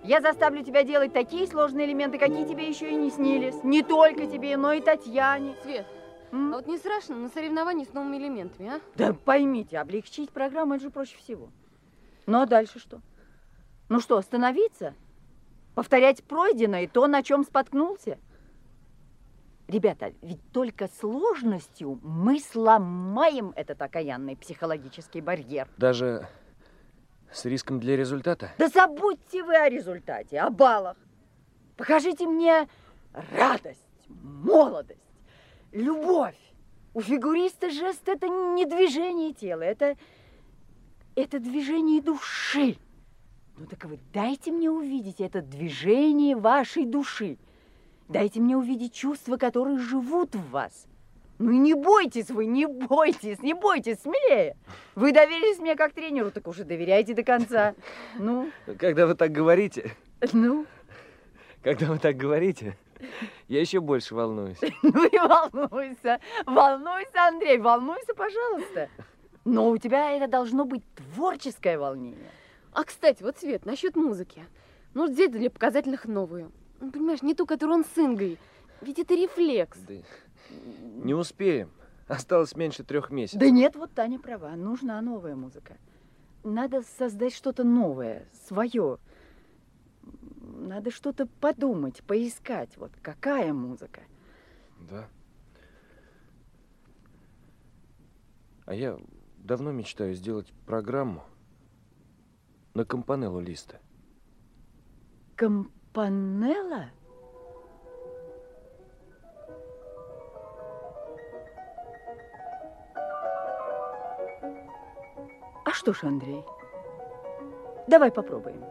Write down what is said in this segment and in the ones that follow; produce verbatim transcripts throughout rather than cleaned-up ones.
Я заставлю тебя делать такие сложные элементы, какие тебе еще и не снились. Не только тебе, но и Татьяне. Свет, М? а вот не страшно на соревновании с новыми элементами, а? Да поймите, облегчить программу, это же проще всего. Ну, а дальше что? Ну что, остановиться? Повторять пройденное, то, на чем споткнулся? Ребята, ведь только сложностью мы сломаем этот окаянный психологический барьер. Даже с риском для результата? Да забудьте вы о результате, о баллах. Покажите мне радость, молодость, любовь. У фигуриста жест – это не движение тела, это, это движение души. Ну так вы дайте мне увидеть это движение вашей души. Дайте мне увидеть чувства, которые живут в вас. Ну и не бойтесь вы, не бойтесь, не бойтесь, смелее. Вы доверились мне как тренеру, так уже доверяйте до конца. Ну? Когда вы так говорите... Ну? Когда вы так говорите, я еще больше волнуюсь. Ну и волнуйся, волнуйся, Андрей, волнуйся, пожалуйста. Но у тебя это должно быть творческое волнение. А, кстати, вот, Свет, насчет музыки. Нужно взять для показательных новую. Ну, понимаешь, не ту, которую он с Ингой. Ведь это рефлекс. Да, не успеем. Осталось меньше трех месяцев. Да нет, вот Таня права. Нужна новая музыка. Надо создать что-то новое, свое. Надо что-то подумать, поискать. Вот какая музыка. Да. А я давно мечтаю сделать программу на Кампанеллу Листа. Кампанелла? А что ж, Андрей, давай попробуем.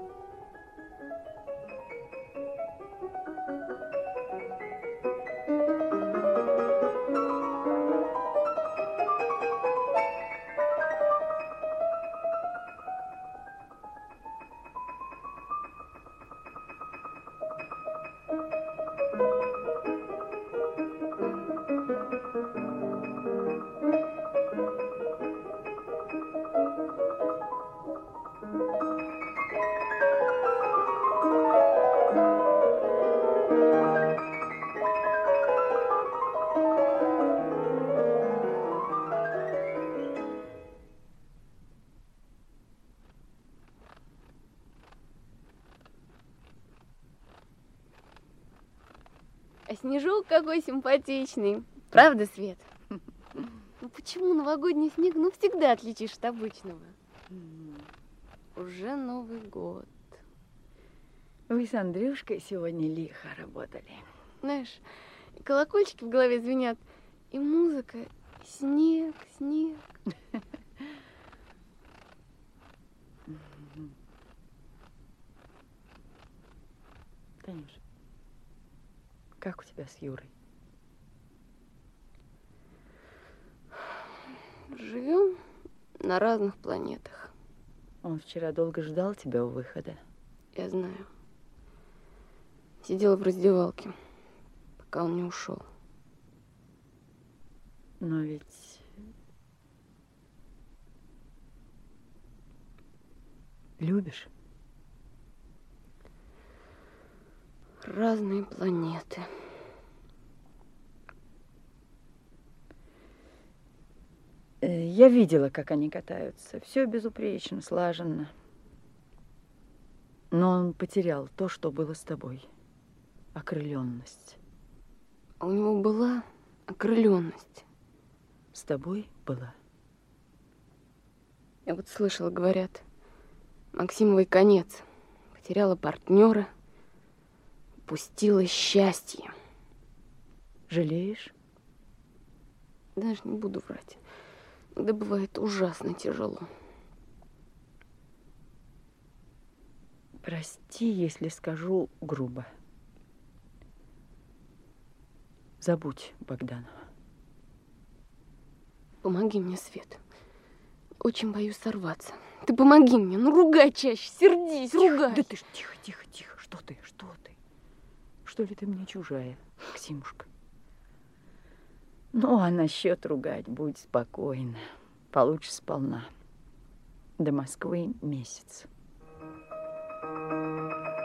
А снежок какой симпатичный. Правда, Свет? Ну почему новогодний снег, ну, всегда отличишь от обычного? Уже Новый год. Вы с Андрюшкой сегодня лихо работали. Знаешь, колокольчики в голове звенят, и музыка, и снег, снег. Танюш, как у тебя с Юрой? Живем на разных планетах. Он вчера долго ждал тебя у выхода. Я знаю. Сидела в раздевалке, пока он не ушел. Но ведь... Любишь? Разные планеты. Я видела, как они катаются. Все безупречно, слаженно. Но он потерял то, что было с тобой. Окрыленность. А у него была окрыленность. С тобой была. Я вот слышала, говорят, Максимовой конец. Потеряла партнера, упустила счастье. Жалеешь? Даже не буду врать. Да бывает ужасно тяжело. Прости, если скажу грубо. Забудь Богданова. Помоги мне, Свет. Очень боюсь сорваться. Ты помоги мне, ну ругай чаще, сердись, Тихо, ругай. да ты ж тихо, тихо, тихо. Что ты, что ты? Что ли ты мне чужая, Максимушка? Ну, а насчет ругать будь спокойна. Получше сполна. До Москвы месяц.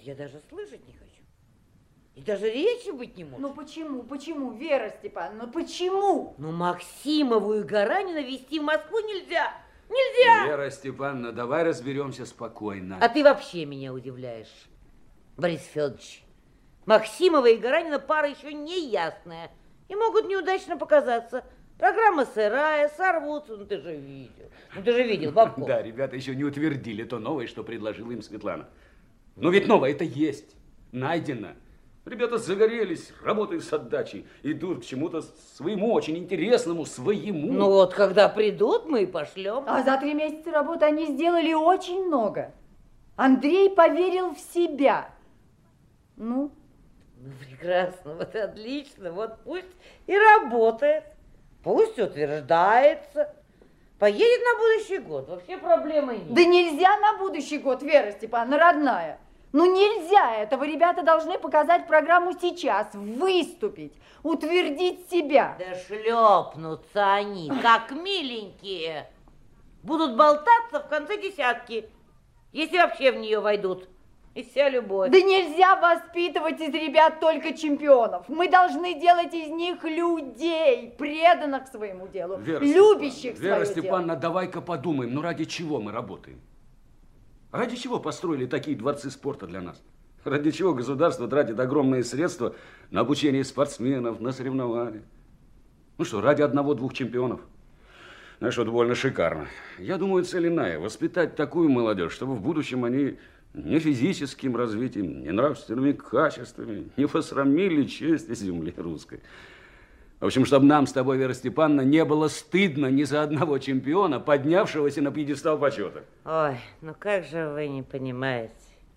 я даже слышать не хочу. И даже речи быть не может. Ну почему, почему, Вера Степановна, ну почему? Ну Максимову и Гаранина везти в Москву нельзя. Нельзя! Вера Степановна, давай разберемся спокойно. А ты вообще меня удивляешь, Борис Федорович. Максимова и Гаранина пара еще не ясная. И могут неудачно показаться. Программа сырая, сорвутся. Ну ты же видел. Ну ты же видел, Бабков. Да, ребята еще не утвердили то новое, что предложила им Светлана. Но ведь новое это есть. Найдено. Ребята загорелись, работают с отдачей, идут к чему-то своему, очень интересному, своему. Ну вот, когда придут, мы и пошлем. А за три месяца работы они сделали очень много. Андрей поверил в себя. Ну? Ну, прекрасно, вот отлично, вот пусть и работает, пусть утверждается, поедет на будущий год, вообще проблемы нет. Да нельзя на будущий год, Вера Степановна, родная. Ну нельзя этого, ребята должны показать программу сейчас, выступить, утвердить себя. Да шлепнутся они, как миленькие, будут болтаться в конце десятки, если вообще в нее войдут. И вся любовь. Да нельзя воспитывать из ребят только чемпионов. Мы должны делать из них людей, преданных своему делу, Вера любящих Степановна, Вера свое Степановна, дело. давай-ка подумаем, ну ради чего мы работаем? Ради чего построили такие дворцы спорта для нас? Ради чего государство тратит огромные средства на обучение спортсменов, на соревнования? Ну что, ради одного-двух чемпионов? Знаешь, вот довольно шикарно. Я думаю, цель иная. Воспитать такую молодежь, чтобы в будущем они ни физическим развитием, ни нравственными качествами не посрамили честь земли русской. В общем, чтобы нам с тобой, Вера Степановна, не было стыдно ни за одного чемпиона, поднявшегося на пьедестал почета. Ой, ну как же вы не понимаете?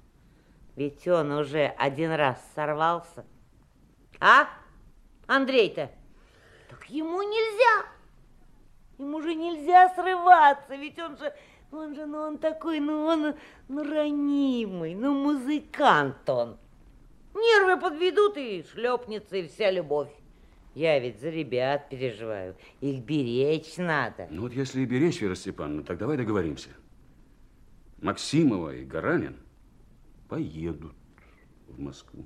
Ведь он уже один раз сорвался. А? Андрей-то? Так ему нельзя. Ему же нельзя срываться, ведь он же, он же, ну он такой, ну он, ну ранимый, ну музыкант он. Нервы подведут и шлепнется, и вся любовь. Я ведь за ребят переживаю. Их беречь надо. Ну вот если и беречь, Вера Степановна, так давай договоримся. Максимова и Гаранин поедут в Москву.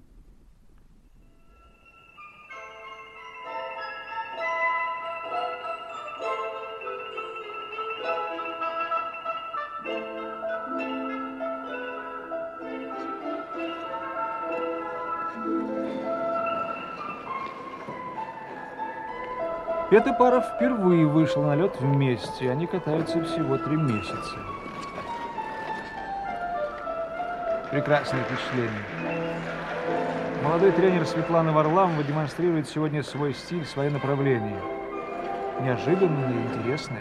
Эта пара впервые вышла на лед вместе. Они катаются всего три месяца. Прекрасное впечатление. Молодой тренер Светлана Варламова демонстрирует сегодня свой стиль, свое направление. Неожиданное и интересное.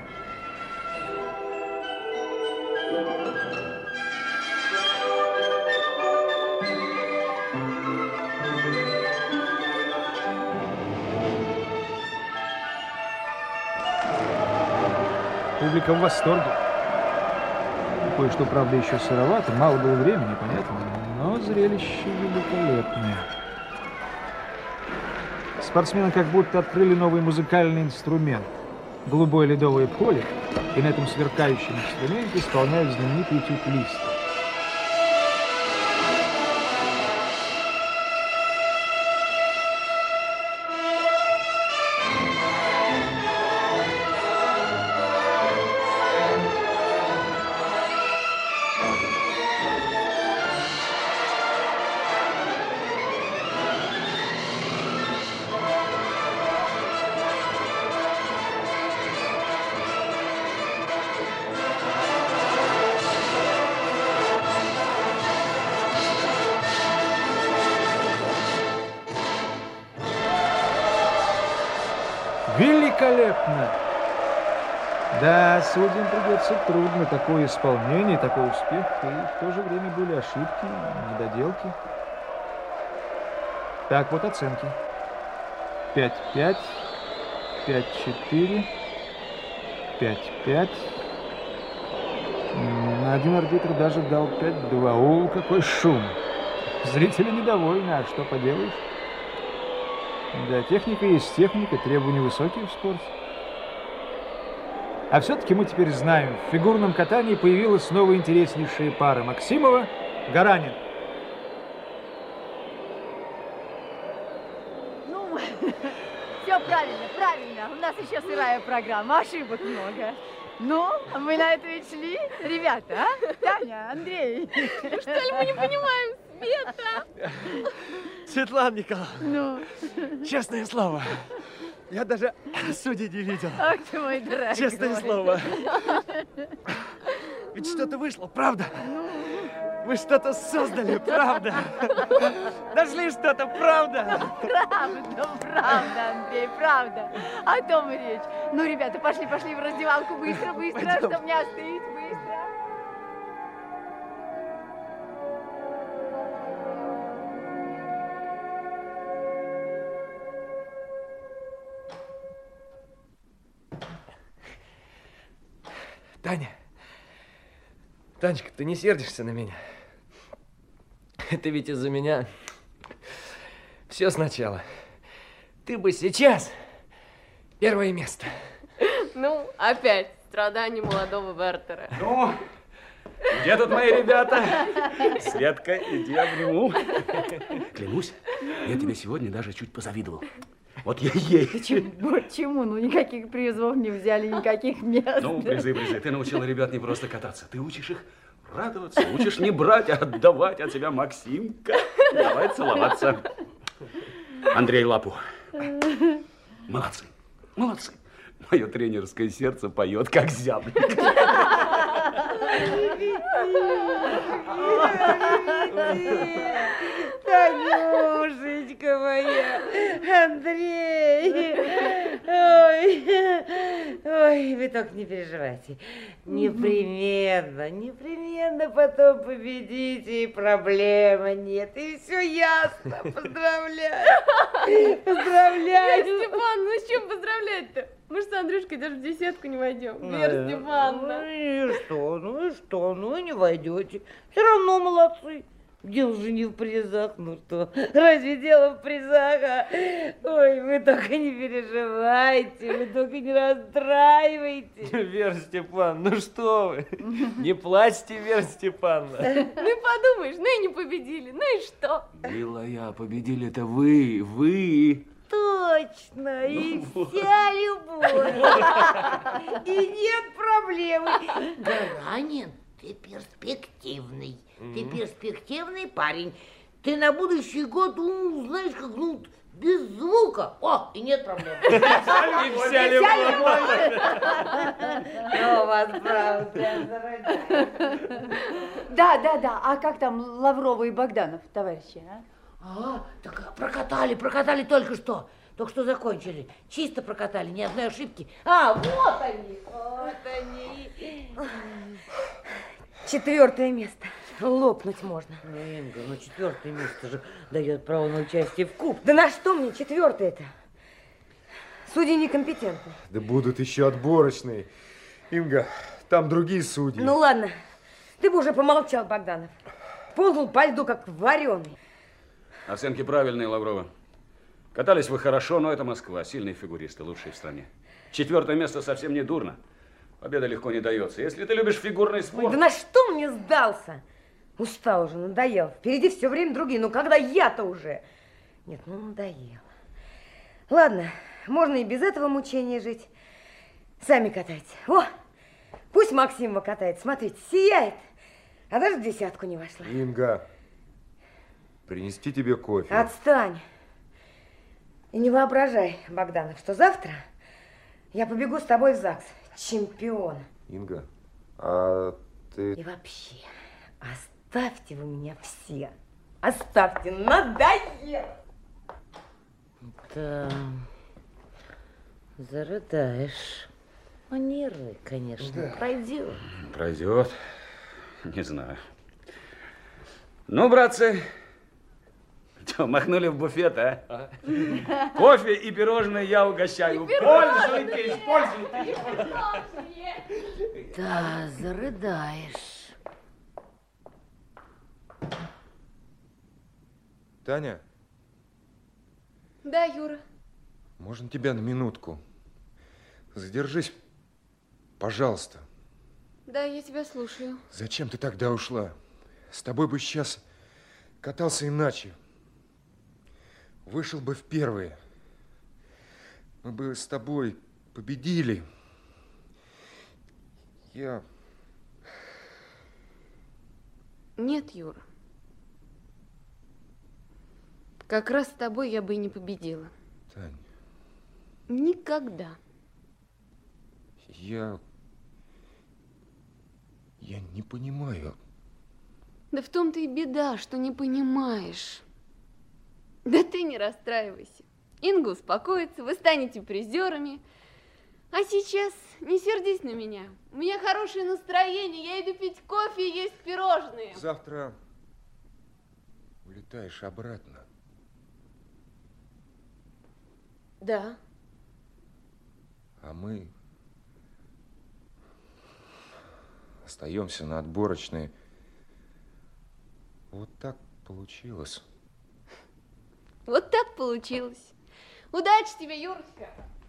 Публика в восторге. Кое-что, правда, еще сыровато, мало было времени, понятно, но зрелище великолепное. Спортсмены как будто открыли новый музыкальный инструмент. Голубое ледовое поле, и на этом сверкающем инструменте исполняют знаменитый этюд Листа. Великолепно! Да, судьям придется трудно. Такое исполнение, такой успех, и в то же время были ошибки, недоделки. Так, вот оценки. пять пять, пять четыре, пять пять. Один арбитр даже дал пять два. О, какой шум! Зрители недовольны, а что поделаешь? Да, техника есть техника, требования высокие в спорте. А все-таки мы теперь знаем, в фигурном катании появилась новая интереснейшая пара. Максимова, Гаранин. Таня, у нас еще сырая программа, ошибок много. Ну, мы на это ведь шли, ребята, а? Таня, Андрей. Что ли мы не понимаем света? Светлана Николаевна, Ну, честное слово, я даже судей не видел. ах ты мой дорогой. Честное слово. Ведь что-то вышло, правда? Вы что-то создали, правда? Нашли что-то, правда? Правда, правда, Андрей, правда. О том и речь. Ну, ребята, пошли, пошли в раздевалку быстро, быстро, Пойдем. чтобы не остыть, быстро. Таня, Танечка, ты не сердишься на меня? Это ведь из-за меня. Все сначала. Ты бы сейчас первое место. Ну, опять страдания молодого Вертера. Ну, где тут мои ребята? Светка, иди обниму. Клянусь, я тебе сегодня даже чуть позавидовал. Вот я ей. Почему? Почему? Ну, никаких призов не взяли, никаких мест. Ну, призы, призы. Ты научила ребят не просто кататься, ты учишь их радоваться, учишь не брать, а отдавать от себя. Максимка, давай целоваться. Андрей, лапу. Молодцы, молодцы. Мое тренерское сердце поет, как зяблик. Танюшечка моя, Андрей, ой, ой, вы только не переживайте, непременно, непременно потом победите, и проблемы нет, и все ясно, поздравляю, поздравляю. Вера Степановна, ну с чем поздравлять-то? Мы же с Андрюшкой даже в десятку не войдем. Вера Степановна. Ну и что, ну и что, ну и не войдете, все равно молодцы. Дело же не в призах, ну что, разве дело в призах, а? Ой, вы только не переживайте, вы только не расстраивайте. Вера Степановна, ну что вы? Не плачьте, Вера Степановна. Ну и подумаешь, ну и не победили, ну и что? Милая, победили-то вы, вы. Точно, и вся любовь, и нет проблемы. Гаранин, ты перспективный, ты перспективный парень. Ты на будущий год, ну, знаешь, как, ну, без звука. О, и нет проблем. И вся любовь. Ну, у вас правда. Да, да, да. А как там Лаврова и Богданов, товарищи, а? А, так прокатали, прокатали только что. Только что закончили. Чисто прокатали, ни одной ошибки. А, вот они, вот они. Четвертое место. Лопнуть можно. Ну, Инга, ну четвертое место же дает право на участие в кубке. Да на что мне четвертое-то? Судьи некомпетентны. Да будут еще отборочные. Инга, там другие судьи. Ну ладно, ты бы уже помолчал, Богданов. Ползал по льду, как вареный. Оценки правильные, Лаврова. Катались вы хорошо, но это Москва. Сильные фигуристы, лучшие в стране. Четвертое место совсем не дурно. Победа легко не дается. Если ты любишь фигурный спорт... Ой, да на что мне сдался? Устал уже, надоел. Впереди все время другие. Ну когда я-то уже? Нет, ну надоело. Ладно, можно и без этого мучения жить. Сами катайте. О, пусть Максимова катает. Смотрите, сияет. А даже в десятку не вошла. Инга, принести тебе кофе. Отстань. И не воображай, Богданов, что завтра я побегу с тобой в ЗАГС. Чемпион. Инга, а ты... И вообще, оставьте вы меня все. Оставьте, надоело. Да, зарыдаешь. Ну, нервы, конечно, Да. пройдет. Пройдет. Не знаю. Ну, братцы, что, махнули в буфет, а? Кофе и пирожные я угощаю. Пользуйтесь, пользуйтесь. Да, зарыдаешь. Таня, Да, Юра. можно тебя на минутку? Задержись, пожалуйста. Да, я тебя слушаю. Зачем ты тогда ушла? С тобой бы сейчас катался иначе. Вышел бы в первые. мы бы с тобой победили. Я... Нет, Юра. Как раз с тобой я бы и не победила. Тань. Никогда. Я... Я не понимаю. Да в том-то и беда, что не понимаешь. Да ты не расстраивайся. Инга успокоится, вы станете призерами. А сейчас не сердись на меня. У меня хорошее настроение, я иду пить кофе и есть пирожные. Завтра улетаешь обратно. Да. А мы остаемся на отборочной. Вот так получилось. Вот так получилось. Удачи тебе, Юрочка.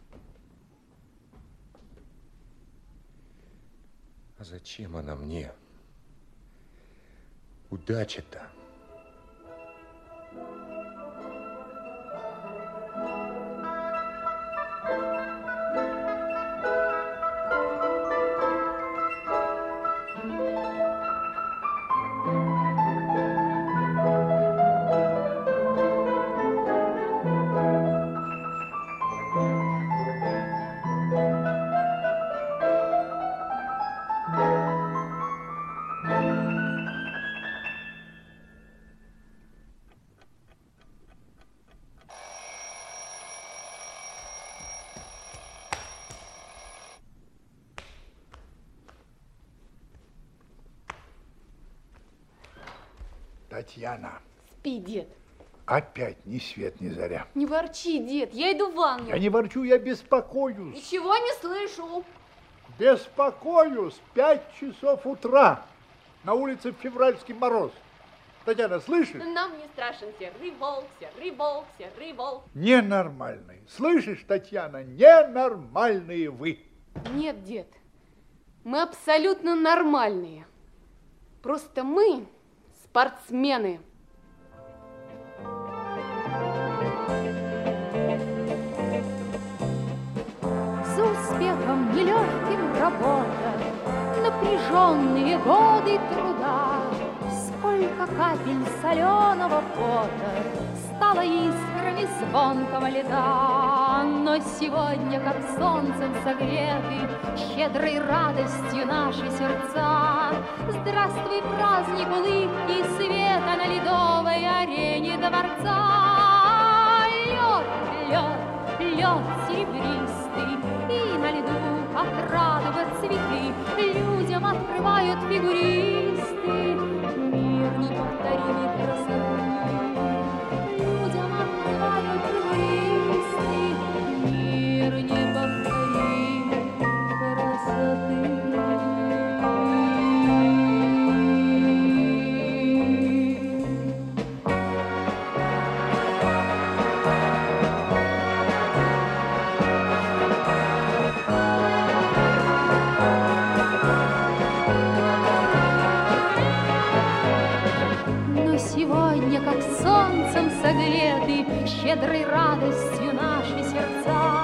А зачем она мне? Удача-то. Татьяна. Спи, дед. Опять ни свет, ни заря. Не ворчи, дед, я иду в ванну. Я не ворчу, я беспокоюсь. Ничего не слышу. Беспокоюсь. Пять часов утра. На улице февральский мороз. Татьяна, слышишь? Нам не страшен серый волк, серый волк, серый волк. Ненормальные. Слышишь, Татьяна, ненормальные вы. Нет, дед, мы абсолютно нормальные. Просто мы спортсмены. За успехом нелегким работа, напряженные годы труда, сколько капель соленого пота стало искрами звонкого льда. Но сегодня, как солнцем согреты, щедрой радостью наши сердца, здравствуй, праздник улыбки и света на ледовой арене дворца. Лед, лед, лед серебристый, и на льду, как радуга цветы, людям открывают фигуристы мир неповторимой красоты. Людям открывают фигуристы мир неповторимой красоты. Сегодня, как солнцем согреты, щедрой радостью наши сердца,